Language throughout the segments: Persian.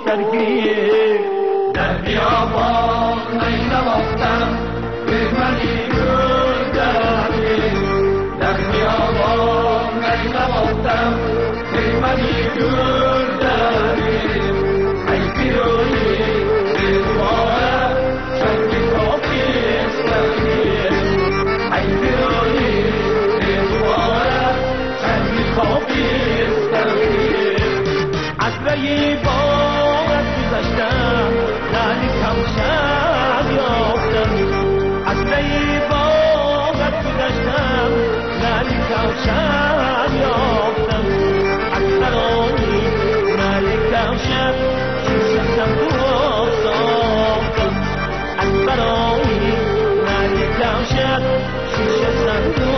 درگیر در بیابان نواختم منی گل درگیر در بیابان نواختم منی گل درگیر ای پیروی دوباره چنگی کافی استرگیر ای پیروی دوباره چنگی کافی استرگیر از رای بارت گذشتم نالی کمشم یافتم از رای بارت گذشتم نالی کمشم یافتم از سرانی نالی کمشم شوشم تو ساختم از سرانی نالی کمشم شوشم تو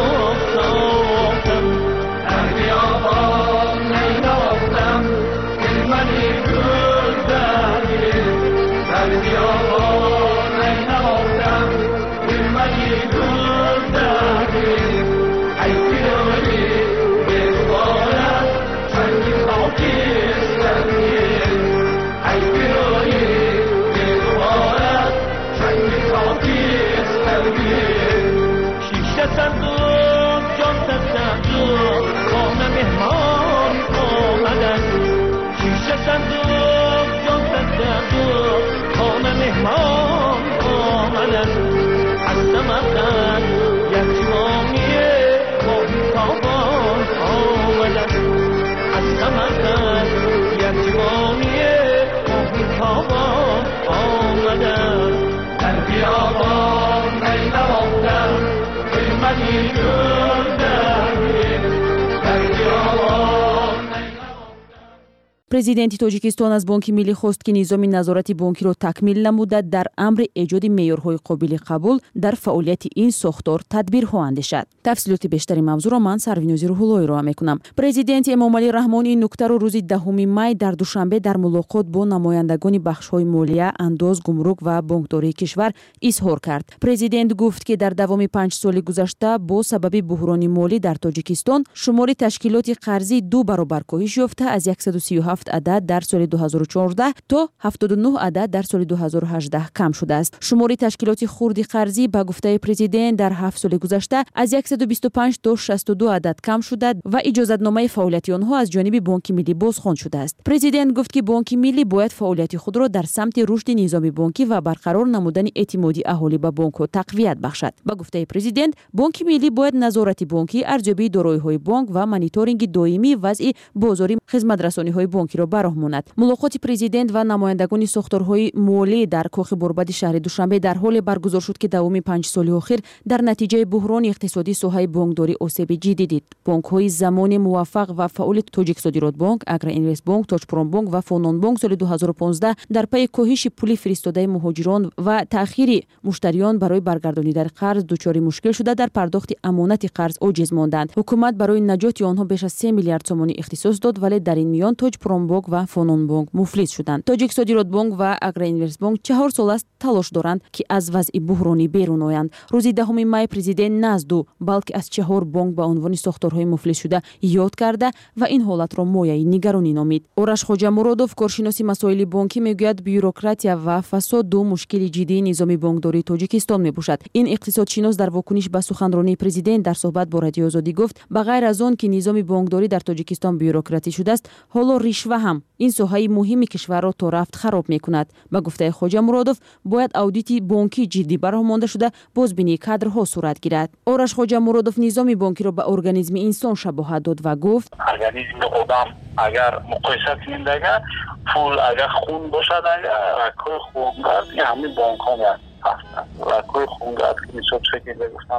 ساختم در بیابان نواختم منی گل درگیر در بیابان نواختم منی گل درگیر ای پیروی دوباره چنگی خاکی استرگیر ای پیروی دوباره چنگی خاکی استرگیر شیشه صندوق جان صندوق خانه مهمان آمدن شیشه صندوق جان صندوق خانه مهمان آمدن از سمرقند یک جوامیه ماهی تابان آمدن از سمرقند یک جوامیه ماهی تابان آمدن در بیابان نواختم منی گل درگیر در بیابان. президенти тоҷикистон аз бонки миллӣ хост ки низоми назорати бонкиро такмил намуда дар амри эҷоди меъёрҳои қобили қабул дар фаъолияти ин сохтор тадбирҳо андешад. тафсилоти бештари мавзӯъро ман Сарвинози Рӯҳуллоҳ ироа мекунам. президенти Эмомалӣ Раҳмон ин нуктаро рӯзи 10 май дар душанбе дар мулоқот бо намояндагони бахшҳои молия, андоз, гумрук ва бонкдории кишвар изҳор кард. президент гуфт ки дар давоми 5 соли гузашта бо сабаби буҳрони молӣ дар Тоҷикистон шумори ташкилоти қарзӣ 2 баробар коҳиш ёфта аз 137 عدد در سال 2014 تا 79 عدد در سال 2018 کم شده است. شماری تشکیلات خرد قرضی به گفته پرزیدنت در 7 سال گذشته از 125 تا 62 عدد کم شده و اجازه‌نامه فعالیت آنها از جانب بانک ملی بازخوانده شده است. پرزیدنت گفت که بانک ملی باید فعالیت خود را در سمت رشد نظام بانکی و برقرار نمودن اعتمادی اهالی به بانک ها تقویت بخشد. به گفته پرزیدنت بانک ملی باید نظارت بانکی، ارزیابی دارایی‌های بانک و مانیتورینگ دائمی وضع بازاری خدمت‌رسانی‌های بانکی را براه ماند. ملاقات پرزیدنت و نمایندگان ساختارهای مالی در کاخ بوربد شهر دوشنبه در حال برگزار شد که دوام 5 سال اخیر در نتیجه بحران اقتصادی ساحه بانکداری آسیب جدی دید. بانک‌های زمان موفق و فعال تاجیک صادرات بانک، اگرا اینوست بانک، تاجپرام بانک و فونان بانک سال 2015 در پی کاهش پول فرستاده مهاجران و تأخیر مشتریان برای برگردانیدن قرض دچار مشکل شده در پرداخت امانت قرض عاجز ماندند. حکومت برای نجات آنها بیش از 3 میلیارد تومان اختصاص داد، ولی در این میان تاجپرام بانک و فونان بانک مفلس شدند. تاجیک صادرات بانک و اگرا اینوست بانک 4 سال است تلاش دارند که از وضع بحرانی بیرون آیند. روز 10 مای پرزیدنت نه از 2 بلکه از 4 بانک به عنوان ساختارهای مفلس شده یاد کرده و این حالت را مایه نگرانی نامید. آرش خواجه مرادوف کارشناس مسائل بانکی میگوید بیروکراتیا و فساد دو مشکل جدی نظام بانکداری تاجیکستان میباشد. این اقتصادشناس در واکنش به سخنرانی پرزیدنت در صحبت با رادیو آزادی گفت به غیر از آن که نظام بانکداری در تاجیکستان بیروکراتی شده است، حالا رشوه هم این ساحه مهم کشور را تا رفت خراب میکند. به گفته خواجه مرادوف باید اودیت بانکی جدی براه مانده شده بازبینی کادرها صورت گیرد. آرش خواجه مرادوف نظام بانکی را به ارگانیسم انسان شباهت داد و گفت ارگانیسم آدم اگر مقایسه کنیم دیگه پول اگر خون باشد اگر رکوی خونگرد این همین بانک ها هستند. رکوی خونگرد که میشد شکل گفتن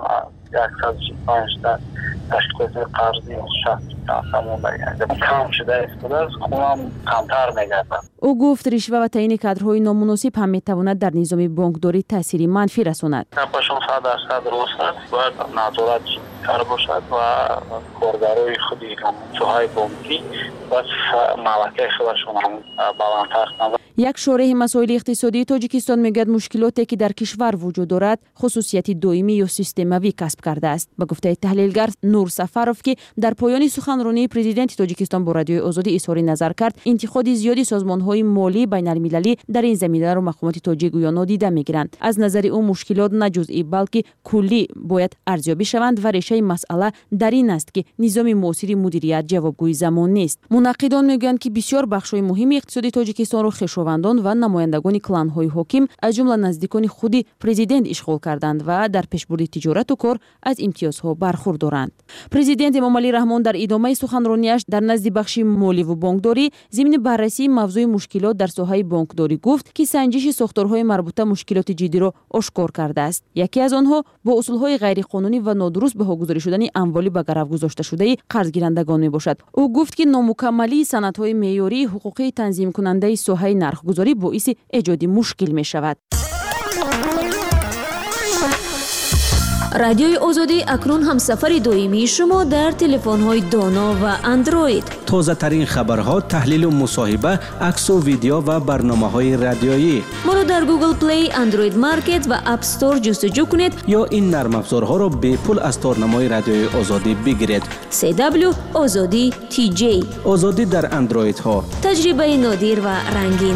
135 تا تشکیلات قرضی 60 تامون دیگه کم شده است از خونم کمتر میگردن. او گفت رشوه و تعیین کادرهای نامناسب هم میتواند در نظام بانکداری تاثیر منفی رساند. نپاشون 100% درست باید نظارت کار باشد و کارگرای خودی ساحه بانکی و ملکه خودشون هم بلندتر کنند. یک شارح مسائل اقتصادی تاجیکستان میگوید مشکلاتی که در کشور وجود دارد خصوصیت دائمی یا سیستموی کسب کرده است. به گفته تحلیلگر نور سفروف که در پایان سخنرانی پرزیدنت تاجیکستان با رادیوی آزادی اظهار نظر کرد، انتقاد زیادی سازمان‌های مالی بین‌المللی در این زمینه را مقامات تاجیک گویا نادیده می‌گیرند. از نظر او مشکلات نه جزئی بلکه کلی باید ارزیابی شوند و ریشه مسئله در این است که نظام معاصر مدیریت جوابگوی زمان نیست. منقدان میگویند که بسیار بخش‌های مهم اقتصادی تاجیکستان را خویشاوندان و نمایندگان کلان‌های حاکم از جمله نزدیکان خود پرزیدنت اشغال کردند و در پیشبرد تجارت و کار از امتیازها برخوردارند. پرزیدنت امامعلی رحمان در ادامه سخنرانیش در نزد بخش مالی و بانکداری ضمن بررسی موضوع مشکلات در ساحه بانکداری گفت که سنجش ساختارهای مربوطه مشکلات جدی را آشکار کرده است. یکی از آنها با اصولهای غیرقانونی و نادرست بهاگذاری شدن اموالی به گرو گذاشته شده قرضگیرندگان میباشد. او گفت که نامکملی سندهای معیاری حقوقی تنظیم کننده ساحه نرخگذاری باعث ایجاد مشکل می شود. رادیوی آزادی اکنون هم سفر دائمی شما در تلفن‌های دانا و اندروید. تازه ترین خبرها، تحلیل و مصاحبه، عکس و ویدیو و برنامه‌های رادیویی. ما رو در گوگل پلی، اندروید مارکت و اپ استور جستجو کنید یا این نرم افزارها را به پول از تارنمای رادیوی آزادی بگیرید. CW آزادی TJ. آزادی در اندروید ها. تجربه نادر و رنگین.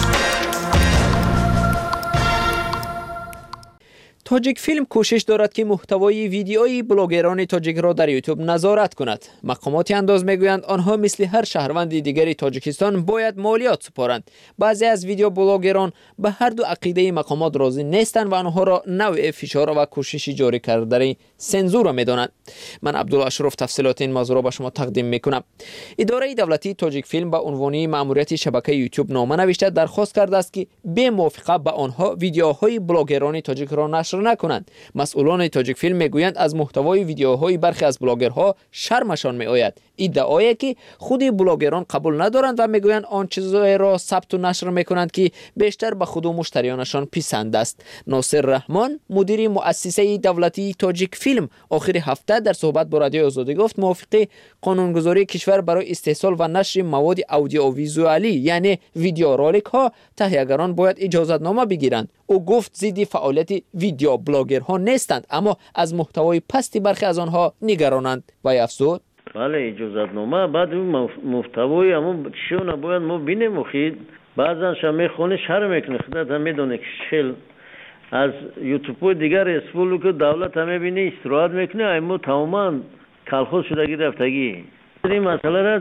تاجیک فیلم کوشش دارد که محتوای ویدیویی بلاگران تاجیک را در یوتیوب نظارت کند. مقامات انداز میگویند آنها مثل هر شهروند دیگری تاجیکستان باید مالیات سپارند. بعضی از ویدیو بلاگران به هر دو عقیده مقامات راضی نیستند و آنها را نوع فشار و کوششی جاری کردن سنزور میدانند. من عبدالله اشرف تفصیلات این موضوع را به شما تقدیم میکنم. اداره دولتی تاجیک فیلم به عنوان ماموریت شبکه یوتیوب نامه نوشته درخواست کرده است که به موافقت با آنها ویدیوهای بلاگران تاجیک را نشر نکنند. مسئولان تاجیک فیلم میگویند از محتوای ویدیوهای برخی از بلاگرها شرمشان میآید. ادعایی که خود بلاگران قبول ندارند و میگویند آن چیزایی را ثبت و نشر میکنند که بیشتر به خود و مشتریانشان پسند است. ناصر رحمان مدیر مؤسسه دولتی تاجیک فیلم آخر هفته در صحبت با رادیو آزادی گفت موافق قانونگذاری کشور برای استحصال و نشر مواد اودیوویزوالی یعنی ویدیو رولک ها تهیه‌گران باید اجازت نامه بگیرند. او گفت ضد فعالیت ویدیو بلاگرها نیستند اما از محتوای پستی برخی از آنها نگرانند. و افزود بله اجازت نامه بعد اون محتوای اما چیو نباید ما بینیم خید بعضا شما خونه شرم میکنه خودت هم میدونه که شل از یوتیوب دیگر اسپولو که دولت هم میبینه استراحت میکنه اما تماما کلخوز شدگی رفتگی این مسئله را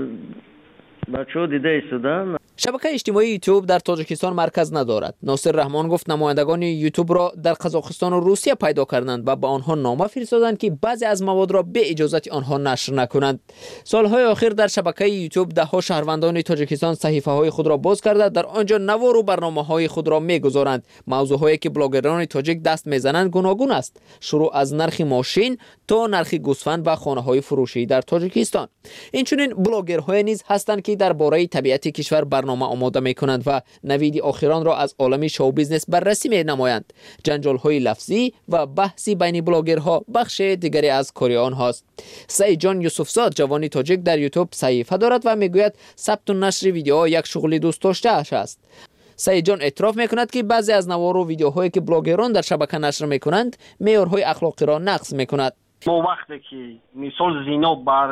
بچه ها دیده ایستادن. شبکه اجتماعی یوتیوب در تاجیکستان مرکز ندارد. ناصر رحمان گفت نمایندگان یوتیوب را در قزاقستان و روسیه پیدا کردند و به آنها نامه فرستادند که بعضی از مواد را به اجازت آنها نشر نکنند. سالهای اخیر در شبکه یوتیوب دهها شهروندان تاجیکستان صحیفه های خود را باز کرده در آنجا نوار و برنامه های خود را میگذارند. موضوعهایی که بلاگران تاجیک دست میزنند گوناگون است، شروع از نرخ ماشین تا نرخ گوسفند و خانه های فروشی در تاجیکستان. اینچنین بلاگرهای نیز هستند که درباره طبیعت کشور برنامه آماده میکنند و نوید آخران را از عالم شو بیزنس بررسی می نمایند. جنجال های لفظی و بحثی بین بلاگرها بخش دیگری از کار آنهاست. سعید جان یوسفزاد جوانی تاجیک در یوتیوب صحیفه دارد و میگوید ثبت و نشر ویدیوها یک شغل دوست داشته است. سعید جان اعتراف میکند که بعضی از نوار و ویدیوهایی که بلاگران در شبکه نشر میکنند معیارهای اخلاقی را نقض میکند. ما وقتی که مثال زینا بر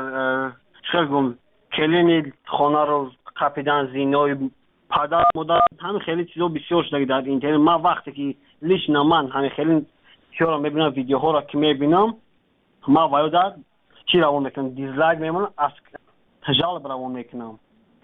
شگم کلین خانه رو کپیدن زینای پدر مادر همین خیلی چیزا بسیار شده در اینترنت. من وقتی که لیش من همین خیلی چیزا رو میبینم ویدیوها رو که میبینم من باید چی روان میکنم دیزلایک میمونم از جالب روان میکنم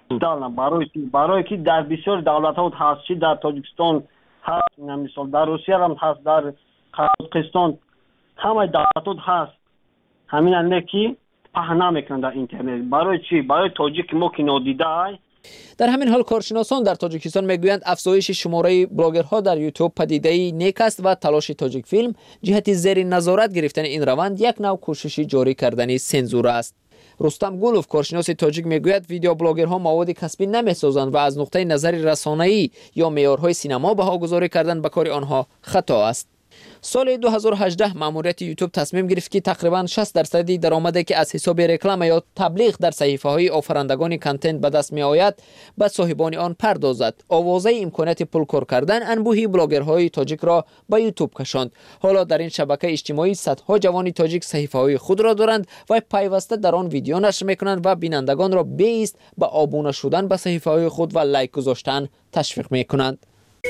برای که در بسیار دولت ها هست چی در تاجیکستان هست مثال در روسیه هم هست در قزاقستان همه دولت ها هست همین انده که پهنا میکنن در اینترنت. برای چی؟ برای تاجیک ما که نادیده های. در همین حال کارشناسان در تاجیکستان میگویند افزایش شماره بلاگرها در یوتیوب پدیده‌ای نیک است و تلاش تاجیک فیلم جهت زیر نظارت گرفتن این روند یک نوع کوششی جاری کردن سنزور است. رستم گولوف کارشناس تاجیک میگوید ویدیو بلاگرها مواد کسبی نمیسازند و از نقطه نظر رسانه‌ای یا معیارهای سینما بهاگذاری کردن به کار آنها خطا است. سال 2018 ماموریت یوتیوب تصمیم گرفت که تقریبا 60% درآمدی که از حساب رکلام یا تبلیغ در صحیفه‌های آفرندگان کانتنت به دست می‌آید به صاحبان آن پردازد. آوازه امکانات پول کار کردن انبوهی بلاگرهای تاجیک را به یوتیوب کشاند. حالا در این شبکه اجتماعی صدها جوان تاجیک صحیفه‌های خود را دارند و پیوسته در آن ویدیو نشر می‌کنند و بینندگان را بیست به آبونه شدن به صحیفه‌های خود و لایک گذاشتن تشویق می‌کنند.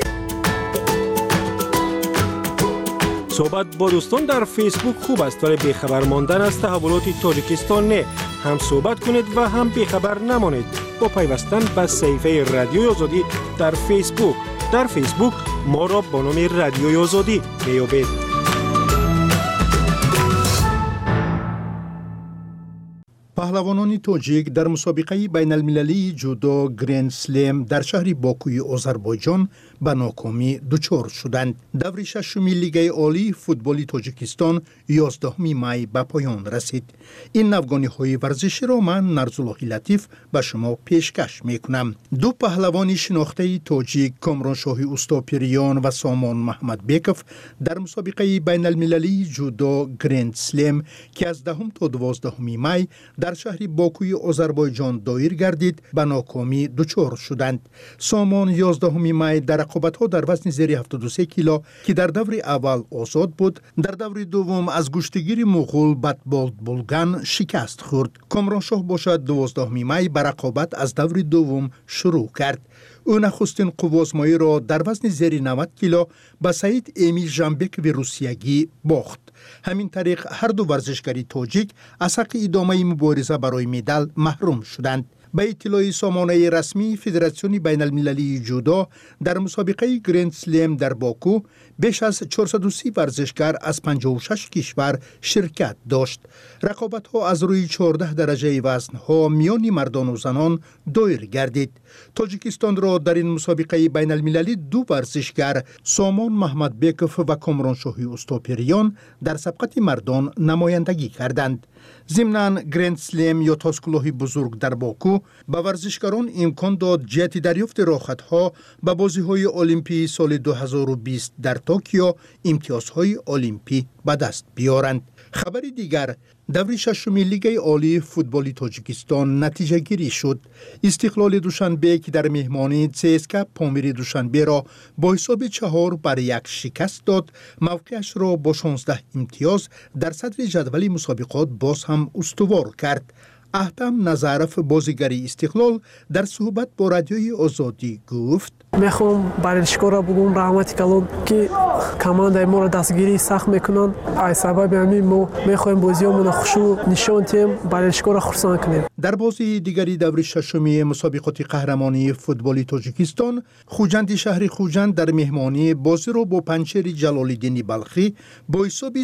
صحبت با دوستان در فیسبوک خوب است ولی بیخبر ماندن از تحولات تاجیکستان نه. هم صحبت کنید و هم بیخبر نمانید با پیوستن به صفحه رادیوی آزادی در فیسبوک. در فیسبوک ما را با نام رادیوی آزادی میابید. پهلوانان تاجیک در مسابقه بین المللی جودو گرند سلم در شهر باکوی آذربایجان به ناکامی دچار شدند. دور ششمی لیگ عالی فوتبال تاجیکستان 11 می به پایان رسید. این نوگانی‌های ورزشی را من نرزالله لطیف به شما پیشکش می‌کنم. دو پهلوان شناخته تاجیک کامرانشاه اوستاپیریان و سامان محمد بیکف در مسابقه بین المللی جودو گرند سلم که از 10 تا 12 می در شهر باکوی آذربایجان دایر گردید به ناکامی دچار شدند. سامان 11 می در رقابت‌ها در وزن زیر 73 کیلو که در دور اول آزاد بود، در دور دوم از گشتگیر مغول باتبولد بولگان شکست خورد. کامرانشاه باشد 12 می به رقابت از دور دوم شروع کرد. او نخستین قوازمایی را در وزن زیر 90 کیلو به سعید امیل ژانبکوی روسیگی باخت. همین طریق هر دو ورزشکاری تاجیک از حق ادامه مبارزه برای مدال محروم شدند. به اطلاع سامانه رسمی فدراسیون بین المللی جودو در مسابقه گرند سلم در باکو بیش از 430 ورزشکار از 56 کشور شرکت داشت. رقابت‌ها از روی 14 درجه وزن‌ها میان مردان و زنان دایر گردید. تاجیکستان را در این مسابقه بین المللی دو ورزشکار سامان محمد بیکف و کامرانشاه اوستاپیریان در سبقت مردان نمایندگی کردند. ضمناً گرند سلم یا تاسکلوه بزرگ در باکو به ورزشکاران امکان داد جهت دریافت راحت‌ها به بازی‌های المپی سال 2020 در توکیو امتیازهای المپی به دست بیارند. خبر دیگر، دور ششمی لیگ عالی فوتبال تاجیکستان نتیجه گیری شد. استقلال دوشنبه که در مهمانی CSKA پامیر دوشنبه را با حساب 4-1 شکست داد، موقعش را با 16 امتیاز در صدر جدول مسابقات باز هم استوار کرد. احتم نظرف بازیگری استقلال در صحبت با رادیوی آزادی گفت: میخوام ورزشکارا بگم رحمت کلام که کماندای ما را دستگیری سخت میکنن. از سبب همین ما میخوایم بازیامون خوشو نشون تیم ورزشکارا خرسان کنیم. در بازی دیگری دور ششمی مسابقات قهرمانی فوتبال تاجیکستان، خوجند شهر خوجند در مهمانی بازی را با پنچر جلال‌الدین بلخی با حساب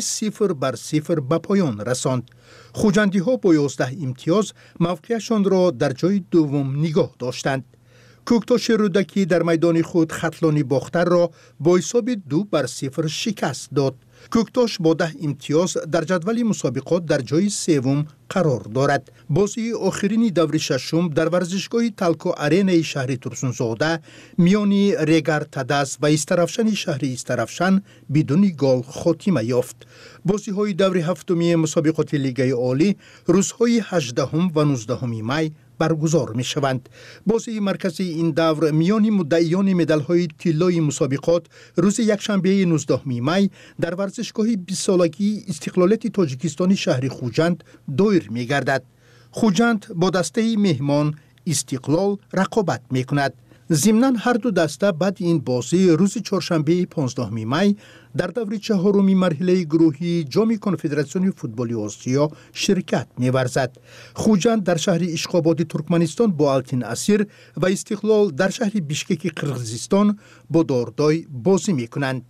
0-0 به پایان رساند. خوجندی ها با 11 امتیاز موقعشان را در جای دوم نگاه داشتند. کوکتاش رودکی در میدان خود ختلانی باختر را با حساب 2-0 شکست داد. کوکتاش با 10 امتیاز در جدول مسابقات در جای سوم قرار دارد. بازی آخرین دور ششم در ورزشگاه تلکو آرینای شهر ترسونزاده میان ریگر تدس و استرافشن شهر استرافشن بدون گل خاتمه یافت. بازی های دور هفتمی مسابقات لیگ عالی روزهای 18 و 19 می برگزار می شوند. بازی مرکزی این دور میان مدعیان مدال های طلای مسابقات روز یکشنبه 19 می در ورزشگاه 20 سالگی استقلالیت تاجیکستان شهر خوجند دایر می گردد. خوجند با دسته مهمان استقلال رقابت می کند. ضمناً هر دو دسته بعد این بازی روز چهارشنبه 15 می در دور چهارمی مرحله گروهی جام کنفدراسیون فوتبال آسیا شرکت می‌ورزد. خوجند در شهر اشخاباد ترکمنستان با التین اسیر و استقلال در شهر بیشکک قرقیزستان با داردای بازی می‌کنند.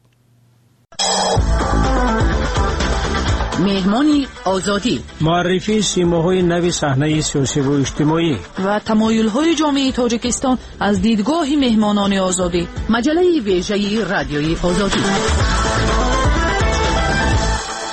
مهمانی آزادی، معرفی سیماهای نو صحنه سیاسی و اجتماعی و تمایل‌های جامعه تاجیکستان از دیدگاه مهمانان آزادی، مجله ویژه رادیوی آزادی.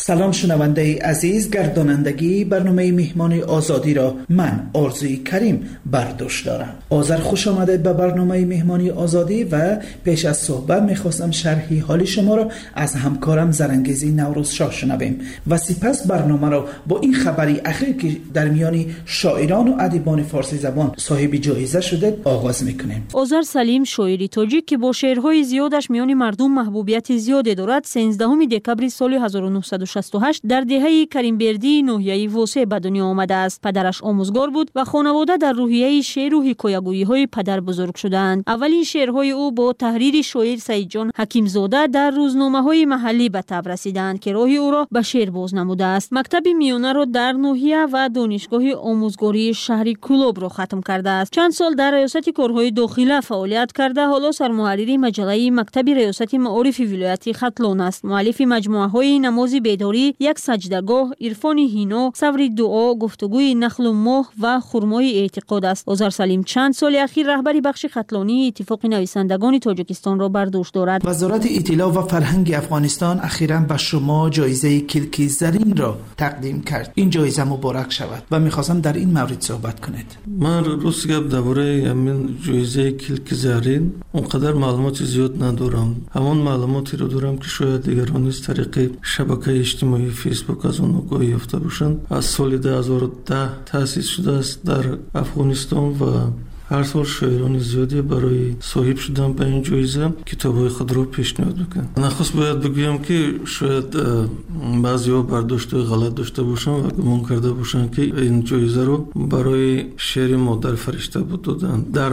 سلام شنونده عزیز، گردانندگی برنامه مهمان آزادی را من آرزوی کریم برداشت دارم. آذر خوش آمدید به برنامه مهمانی آزادی و پیش از صحبت میخواستم شرحی حال شما را از همکارم زرنگیزی نوروز شاه شنویم و سپس برنامه را با این خبری اخیر که در میان شاعران و ادیبان فارسی زبان صاحب جایزه شده آغاز میکنیم. آذر سلیم شاعری تاجیک که با شعرهای زیادش میان مردم محبوبیت زیادی دارد 13 دکبر سال 1968 در دهه کریمبردی ناحیه واسع به دنیا آمده است. پدرش آموزگار بود و خانواده در روحیه شعر و حکایه‌گویی های پدر بزرگ شدند. اولین شعرهای او با تحریر شاعر سعید جان حکیم زاده در روزنامه‌های محلی به تب رسیدند که راه او را به شعر باز نموده است. مکتب میانه را در ناحیه و دانشگاه آموزگاری شهری کلوب را ختم کرده است. چند سال در ریاست کارهای داخله فعالیت کرده، حالا سرمحرر مجله مکتب ریاست معارف ولایت ختلان است. مؤلف مجموعه‌های نماز بیداری، یک سجدهگاه، عرفان هینا، صبر دعا، گفتگوی نخل و ماه و خرمای اعتقاد است. آذر سلیم چند سال اخیر رهبری بخش ختلانی اتفاق نویسندگان تاجیکستان را بر دوش دارد. وزارت اطلاع و فرهنگ افغانستان اخیراً به شما جایزه کلکی زرین را تقدیم کرد. این جایزه مبارک شود و می‌خواستم در این مورد صحبت کنید. من روز گپ درباره همین جایزه کلکی زرین اونقدر معلومات زیاد ندارم. همون معلوماتی رو دارم که شاید دیگران از طریق شبکه اجتماعی فیسبوک از اون آگاهی یافته باشند. از سال 2010 تأسیس شده است در افغانستان و هر سال شاعران زیادی برای صاحب شدن به این جایزه کتاب‌های خود را پیشنهاد میکنند. نخست باید بگویم که شاید بعضی‌ها برداشت غلط داشته باشند و گمان کرده باشند که این جایزه رو برای شعر مادر فرشته بود دادند. در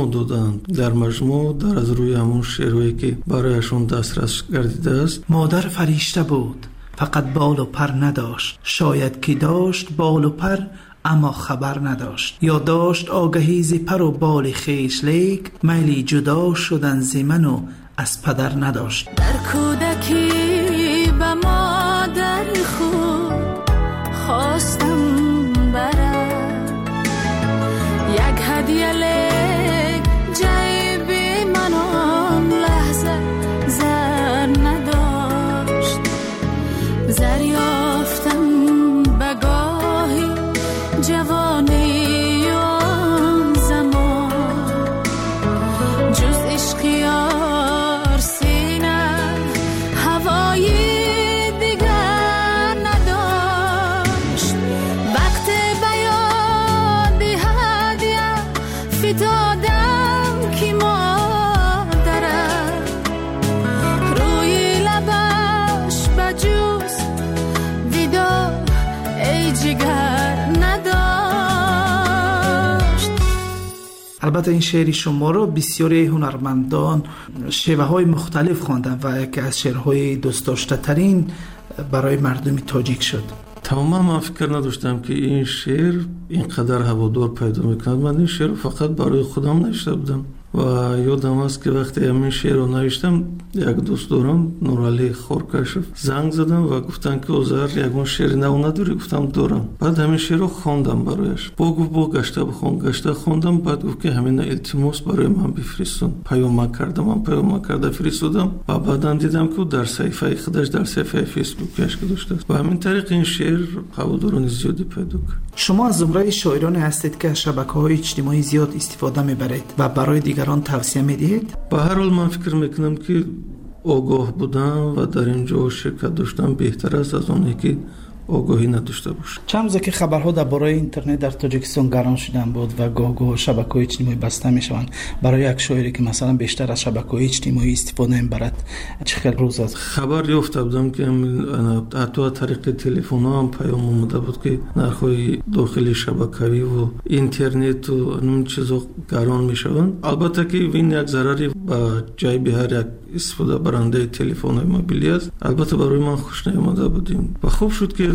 مجموع در از روی همون شعرهایی که برایشون دسترس گردیده است. مادر فرشته بود، فقط بال و پر نداشت، شاید که داشت بال و پر اما خبر نداشت، یا داشت آگهی ز پر و بال خویش، لیک میلی جدا شدن ز من و از پدر نداشت. در کودکی به مادر خود خواستم برد یک هدیه، لیک جیب من آن لحظه زر نداشت. زر یافتم به گاهی جوانی آن زمان، جز عشق یار سینه هوای دیگر نداشت. وقت بیاد هدیه فتادم که مادرم روی لبش بجوز ویدا ای جگر نداشت. البته این شعر شما رو بسیاری هنرمندان شیوه های مختلف خواندن و یکی از شعرهای دوست داشته ترین برای مردم تاجیک شد. تماما من فکر نداشتم که این شعر اینقدر هوادار پیدا میکند. من این شعر رو فقط برای خودم نوشته بودم و یادم است که وقتی همین شعر رو نوشتم یک دوست دارم نورعلی خورکشف زنگ زدم و گفتن که آذر یگون شعر نو نداری؟ گفتم دارم. بعد همین شعر رو خواندم برایش. گفت گشته بخون. گشته خواندم. بعد گفت که همین التماس برای من بفرستون. پیام کرده فرستادم و بعدم دیدم که در صفحه خودش در صفحه فیسبوکش گذاشته است و همین طریق این شعر هواداران زیادی پیدا کرد. شما از زمره شاعران هستید که از شبکه‌های اجتماعی زیاد استفاده میبرید و برای دیگران توصیه میدید؟ به هر حال من فکر میکنم که آگاه بودن و در اینجا شرکت داشتن بهتر است از اونی که آگاهی نداشته باشه. چند روزه که خبرها درباره اینترنت در تاجیکستان گران شدن بود و گاه شبکه‌های اجتماعی بسته میشوند. برای یک شاعری که مثلا بیشتر از شبکه‌های اجتماعی استفاده میبرد چه خیلی روز است؟ خبر یافته بودم که حتی از طریق تلفن هم پیام اومده بود که نرخ‌های داخلی شبکه‌ای و اینترنت و اون چیزا گران میشوند. البته که این یک ضرری به جیب هر یک استفاده برنده تلفن موبیلی است. البته برای من خوش نیامده بودیم و خوب شد که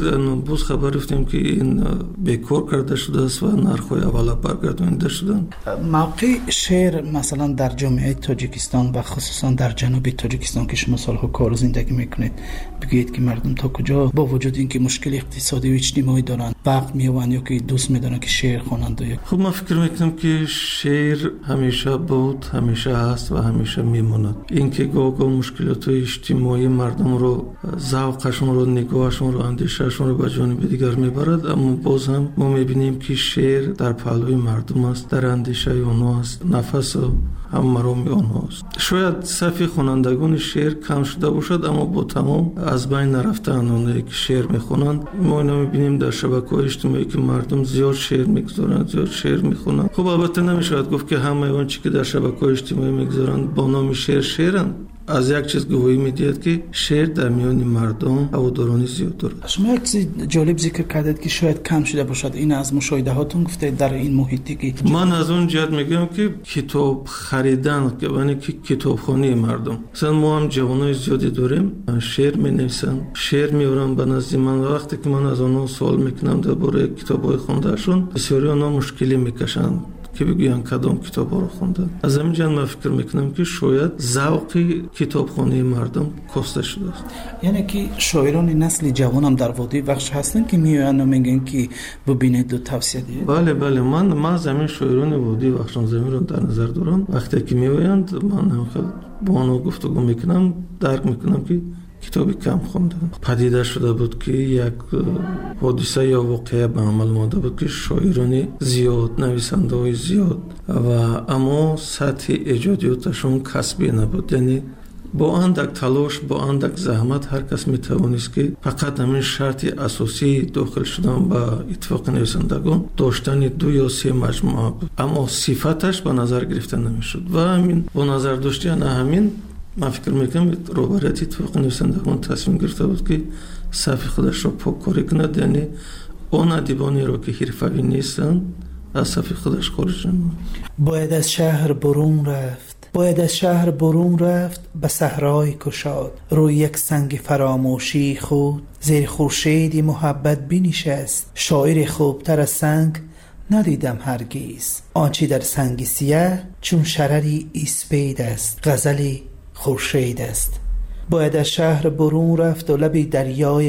буз хабар рафтем ки ин бекор карда шудааст ва нархҳои аввала баргардонида шуданд. мавқеи шеър масалан дар ҷомеаи тоҷикистон ва хусусан дар ҷануби тоҷикистон ки шумо солҳо кору зиндагӣ мекунед, бигӯед ки мардум то куҷо бо вуҷуди ин ки мушкили иқтисодию иҷтимоӣ доранд вақт меёванд ё ки дӯст медоранд ки шеър хонанд? хуб, ман фикр мекунам ки шеър ҳамеша буд, ҳамеша ҳаст ва ҳамеша мемонад. ин ки гоҳ-гоҳ мушкилотҳои иҷтимоии мардумро, завқашонро, нигоҳашонро, андешаашонро ба ҷониби дигар мебарад, аммо боз ҳам мо мебинем ки шеър дар паҳлӯи мардум аст, дар андешаи онҳо аст, нафасу ҳаммароми онҳост. шояд сафи хонандагони шеър кам шуда бошад, аммо бо тамом аз байн нарафтаанд онҳое ки шеър мехонанд. мо ино мебинем дар шабакаҳои иҷтимоӣ ки мардум зиёд шеър мегузоранд, зиёд шеър мехонанд. хуб, албатта намешавад гуфт ки ҳамаи он чи ки дар шабакаҳои иҷтимоӣ мегузоранд бо номи шеър шеъранд. аз як чиз гувоҳӣ медиҳад ки шеър дар миёни мардум ҳаводорони зиёд дорад. шумо як чизи ҷолиб зикр кардед ки шояд кам шуда бошад. ин аз мушоҳидаҳотон гуфтед дар ин муҳите ки ман аз он ҷиҳат мегӯям ки китоб харидан, яъне ки китобхонии мардум. масалан мо ҳам ҷавонои зиёде дорем, шеър менависанд, шеър меоранд ба назди ман. вақте ки ман аз онҳо суол мекунам дар бораи китобҳои хондаашон, бисёри онҳо мушкилӣ мекашанд ки бигӯянд кадом китобҳоро хонданд. аз ҳамин ҷиҳат ман фикр мекунам ки шояд завқи китобхонии мардум коста шудааст. яъне ки шоирони насли ҷавонам дар водии вахш ҳастанд ки меоянд ва мегӯянд ки бубинеду тавсия диҳед? бале, ман аз ҳамин шоирони водии вахшонзаминро дар назар дорам. вақте ки меоянд, ман бо онҳо гуфтугӯ мекунам, дарк мекунам ки китоби кам хонданд. падида шуда буд ки як ҳодиса ё воқеа ба амал омада буд ки шоирони зиёд, нависандаҳои зиёд ва аммо сатҳи эҷодиёташон касбӣ набуд. яъне бо андак талош, бо андак заҳмат ҳар кас метавонист ки фақат ҳамин шарти асосии дохил шудан ба иттифоқи нависандагон доштани 2 ё 3 маҷмӯа буд, аммо сифаташ ба назар гирифта намешуд. ва ҳамин бо назар дошти ана ҳамин ман фикр мекунам роҳбарияти иттифоқи нависандагон тасмим гирифта буд ки сафи худашро поккорӣ кунад, яъне он адибонеро ки ҳирфавӣ нестанд аз сафи худаш хориҷ намояд. бояд аз шаҳр бурун рафт, бояд аз шаҳр бурун рафт ба саҳрои кушод, рӯи як санги фаромӯшии худ зери хуршеди муҳаббат бинишаст. шоири хубтар аз санг ندیدم هرگیز، آنچه در سنگ سیاه چون شرری اسپید است، غزلی خورشید است. باید از شهر برون رفت و لب دریای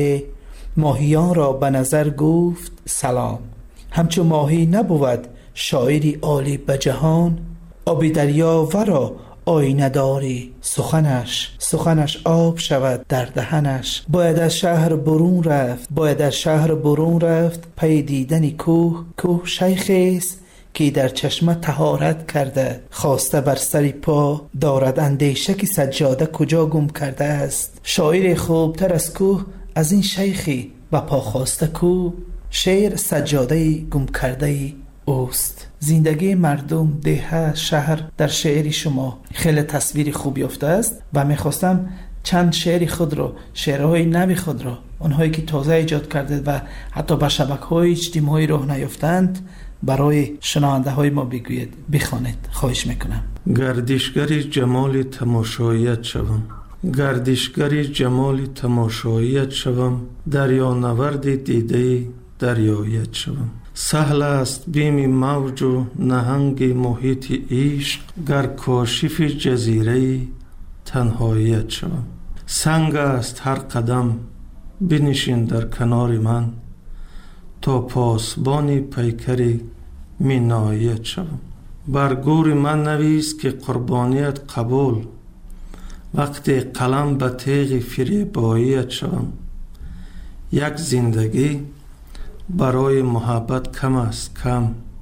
ماهیان را به نظر گفت سلام. همچون ماهی نبود شاعری عالی به جهان، آب دریا ورا آینه داری سخنش آب شود در دهنش. باید از شهر برون رفت، باید از شهر برون رفت پی دیدن کوه شیخی است که در چشمه طهارت کرده، خواسته بر سری پا دارد اندیشه که سجاده کجا گم کرده است. شاعر خوبتر از کوه از این شیخی و پا خواسته کو، شعر سجاده گم کرده اوست. زندگی مردم، ده، شهر در شعری شما خیلی تصویری خوب یافته است و میخواستم چند شعر خود رو، شعرهای نوی خود رو، اونهایی که تازه ایجاد کرده و حتی به شبکه‌های اجتماعی راه نیافتند برای شنونده های ما بگوید، بخوانید، خواهش میکنم. گردشگری جمال تماشاییت شوم، گردشگری جمال تماشاییت شوم، دریا نورد دیده دریایت شوم. سهل است بیم موج و نهنگ محیط عشق، گر کاشف جزیره تنهاییت شوم. سنگ است هر قدم بنشین در کنار من، تا پاسبان پیکری میناییت شوم. بر گور من نویس که قربانیت قبول، وقتی قلم به تیغ فریباییت شوم. یک زندگی برای محبت کم است کم،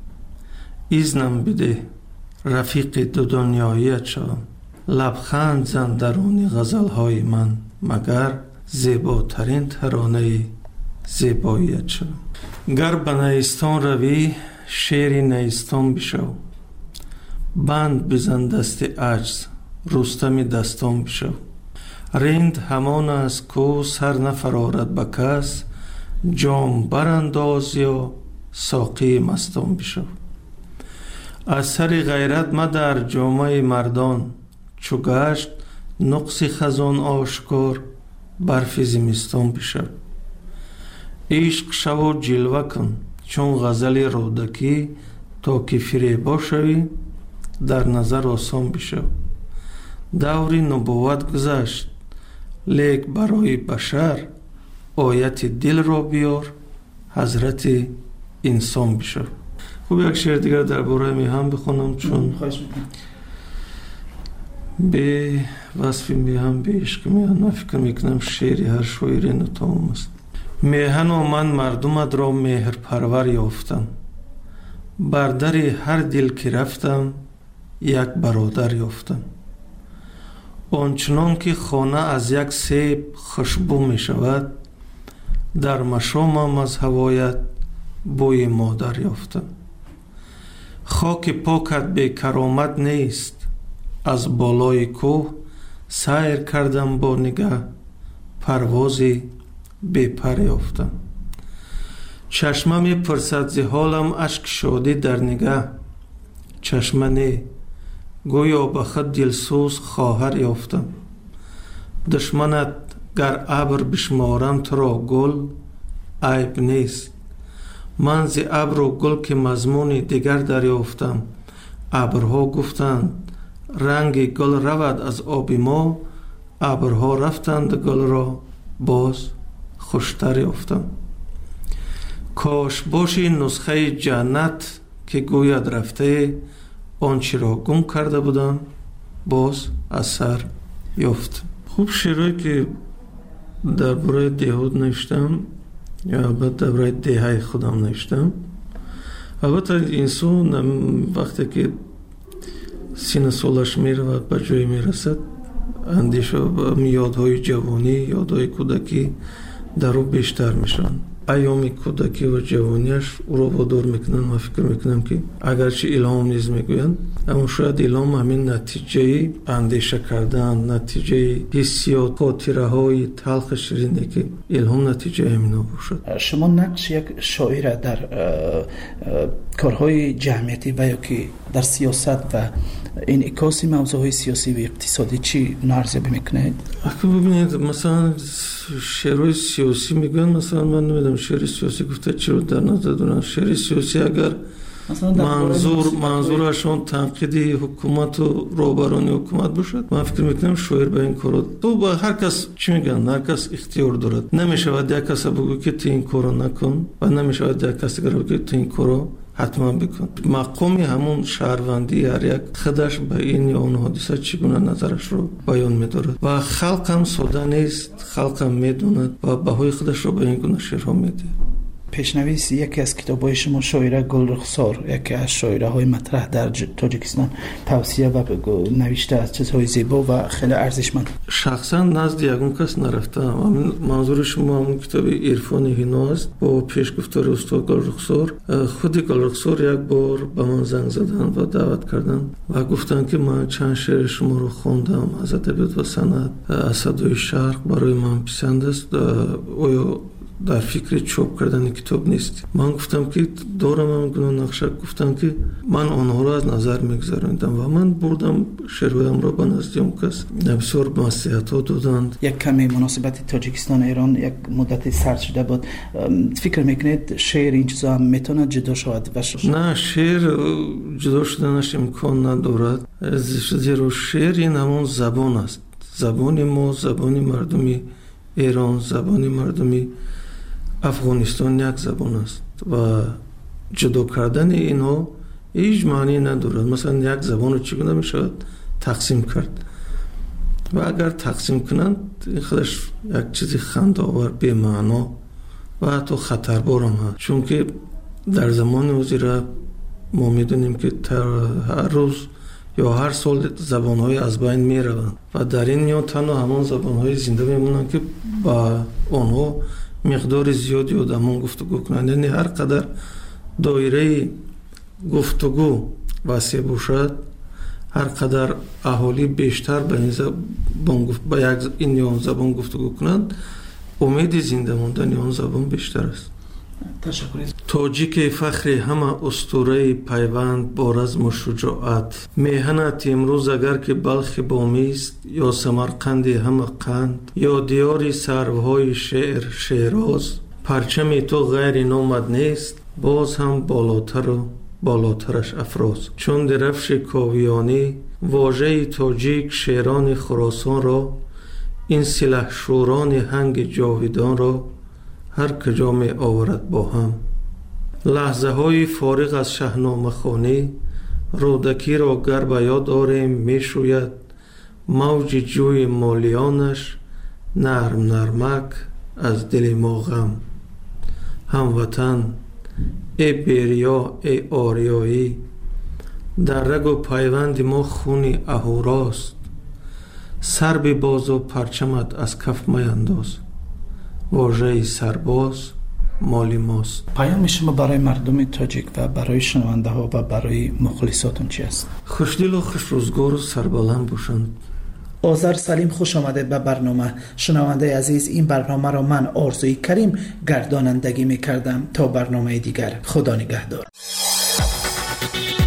ایزنم بده رفیق دو دنیاییت شوم. لبخند زن درون غزلهای من، مگر زیباترین ترانه زیباییت شوم. گر به نیستان روی شعر نیستان بشو، بند بزن دست عجز رستم دستان بشو. رند همان است کو سر نفرارد به کس، جام برانداز یا ساقی مستان بشو. از سر غیرت مدر جامعه مردان، چو گشت نقص خزان آشکار برف زمستان بشو. عشق شو جلوه کن چون غزل رودکی تا که فریبا شوی در نظر آسان بشو. دوری نبوت گذشت لیک برای بشر آیت دل را بیار حضرت انسان بشو. خوب یک شعر دیگر درباره میهن بخونم چون به وصف میهن به عشق میهن من فکر میکنم شعری هر شاعری نتمام است. میهن و من مردمت را مهر پرور یافتم، بر در هر دل که رفتم یک برادر یافتم. آنچنان که خانه از یک سیب خوشبو می شود، در مشامم از هوایت بوی مادر یافتم. خاک پاکت به کرامت نیست، از بالای کوه سیر کردم با نگاه، پروازی بی پر یافتم. چشمه می پرسد ز حالم، اشک شادی در نگاه، چشمه نه گویا به خود دلسوز خواهر یافتم. دشمنت گر ابر بشمارم تو را گل عیب نیست، من ز ابر و گل که مضمون دیگر دریافتم. ابرها گفتند رنگ گل رود از آب ما، ابرها رفتند گل را باز خوشتر یافتم. کاش باشی نسخه جنت که گوید رفته، آنچه را گم کرده بودم باز از سر یافت. خوب شعرهایی که درباره دیهود نوشتم یا البته درباره دیهای خودم نوشتم. البته انسان وقتی که سین سالش میرود به جای میرسد، اندیشه و یادهای جوانی، یادهای کودکی در او بیشتر میشن. ایام کودکی و جوانیش او را وادار میکنن. من فکر میکنم که اگرچه الهام نیز میگویند، اما شاید الهام همین نتیجه اندیشه کردن، نتیجه حسیات، خاطره های تلخ شیرینی که الهام نتیجه همینا باشد. شما نقش یک شاعر در کارهای جمعیتی و یا که در سیاست و انعکاس موضوعهای سیاسی و اقتصادی چی ارزیابی میکنید؟ اگه ببینید مثلا شعرهای سیاسی میگن، مثلا من نمیدونم شعر سیاسی گفته چی رو در نظر دارن. شعر سیاسی اگر منظورشون تنقیدی حکومت و روبرانی حکومت باشد، من فکر میکنم شاعر به این کارو تو با هر کس چی میگن، هر کس اختیار دارد. نمیشود یک کس بگو که تو این کارو نکن و نمیشود یک کس دیگر بگو تو این کارو حتما بکن. مقامی همون شهروندی هر یک خودش به این یا اون حادثه چگونه نظرش رو بیان می‌دارد و خلق هم ساده نیست، خلق هم میدوند و بهای خودش رو به این گونه شعرها میده. پیشنویس یکی از کتاب‌های شما شاعره گلرخسار، یکی از شاعره‌های مطرح در تاجیکستان، توصیه و نوشته از چیزهای زیبا و خیلی ارزشمند. شخصا نزد یگون کس نرفتم. منظور شما همون کتاب عرفان هینا است با پیشگفتار استاد گلرخسار. خود گلرخسار یک بار به من زنگ زدن و دعوت کردن و گفتن که من چند شعر شما رو خواندم از ادبیات و صنعت، از صدای شرق برای من پسند است، آیا در فکر چاپ کردن کتاب نیست؟ من گفتم که دارم هم گناه نقشه. گفتم که من آنها را از نظر میگذراندم و من بردم شعرهایم را به نزد اون کس، بسیار نصیحت‌ها دادند. یک کمی مناسبت تاجیکستان ایران یک مدت سرد شده بود. فکر میکنید شعر این چیزا هم میتونه جدا شود؟ نه، شعر جدا شدنش امکان ندارد، زیرا شعر این همون زبان است. زبان ما، زبان مردمی ایران، زبان مردمی افغانستان یک زبان است و جدا کردن اینها هیچ معنی ندارد. مثلا یک زبان رو چگونه می شود تقسیم کرد و اگر تقسیم کنند این خودش یک چیزی خنده‌آور، بی معنا و حتی خطربار هم هست. چون که در زمان وزیر ما میدونیم که هر روز یا هر سال زبان‌های از بین می‌روند و در این میان تنها همان زبان‌های زنده میمونند که با آنها مقدار زیادی آدمان گفتگو کنند. یعنی هر قدر دایره گفتگو وسیع باشد، هر قدر اهالی بیشتر به این زبان گفتگو کنند، امید زنده ماندن آن زبان بیشتر است. تاجیک فخر همه اسطوره پیوند با رزم و شجاعت، میهنت امروز اگر که بلخ بامیست یا سمرقند همه قند یا دیاری سروهای شعر شیراز، پرچم تو غیر نامد نیست، باز هم بالاتر و بالاترش افراز. چون درفش کاویانی واژه تاجیک شیران خراسان را، این سلح شوران هنگ جاویدان را هر کجا می آورد با هم. لحظه های فارغ از شاهنامه خوانی رودکی را گر به یاد آریم می شوید موج جوی مالیانش نرم نرمک از دل ما غم. هموطن ای بیریا ای آریایی، در رگ و پیوند ما خونی اهوراست. سر به باز و پرچمت از کف میانداز، واژه سرباز مالی ماست. پیام شما برای مردم تاجیک و برای شنونده ها و برای مخلصاتون چی است؟ خوشدل و خوش روزگار و سربلند باشند. آذر سلیم، خوش آمده به برنامه. شنونده عزیز، این برنامه را من آرزوی کریم گردانندگی می کردم. تا برنامه دیگر، خدا نگهدار.